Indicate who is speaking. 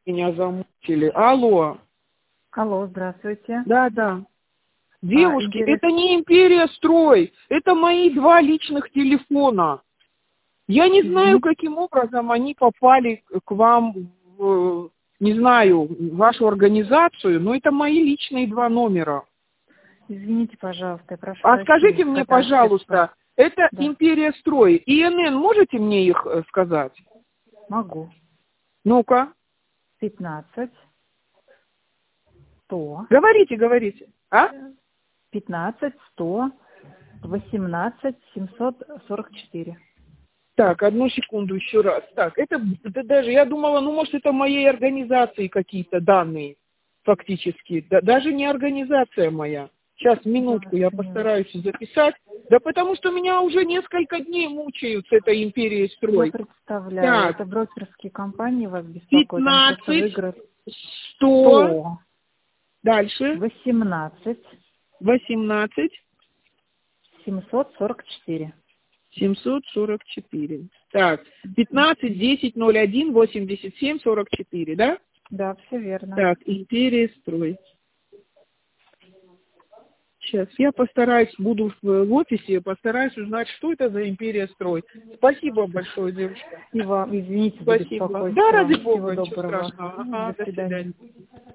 Speaker 1: меня замучили. Алло.
Speaker 2: Алло, здравствуйте.
Speaker 1: Да. Девушки,
Speaker 2: Империя...
Speaker 1: это не Империя Строй, это мои 2 личных телефона. Я не знаю, каким образом они попали к вам, не знаю, в вашу организацию, но это мои личные 2 номера.
Speaker 2: Извините, пожалуйста, я прошу
Speaker 1: А
Speaker 2: прощения,
Speaker 1: скажите мне, пожалуйста, это
Speaker 2: да.
Speaker 1: Империя Строй, ИНН, можете мне их сказать?
Speaker 2: Могу.
Speaker 1: Ну-ка.
Speaker 2: 15 100.
Speaker 1: Говорите. А?
Speaker 2: 15 100 18 744.
Speaker 1: Так, одну секунду еще раз. Так, это даже, я думала, ну, может, это моей организации какие-то данные, фактически. Даже не организация моя. Сейчас, минутку, я постараюсь записать. Да потому что меня уже несколько дней мучают с этой Империей Строй.
Speaker 2: Я представляю,
Speaker 1: Так.
Speaker 2: это брокерские компании вас беспокоят.
Speaker 1: 15 100. Дальше.
Speaker 2: 18 744.
Speaker 1: 744. Так, 15 10 01 87 44, да?
Speaker 2: Да, все верно.
Speaker 1: Так, Империя Строй. Сейчас я постараюсь, буду в офисе, постараюсь узнать, что это за Империя Строй. Спасибо большое, девушка.
Speaker 2: И вам, извините за
Speaker 1: Спасибо.
Speaker 2: беспокойство.
Speaker 1: Да, ради
Speaker 2: Всего
Speaker 1: бога, ничего
Speaker 2: доброго.
Speaker 1: страшного. Ага,
Speaker 2: До свидания.
Speaker 1: до свидания.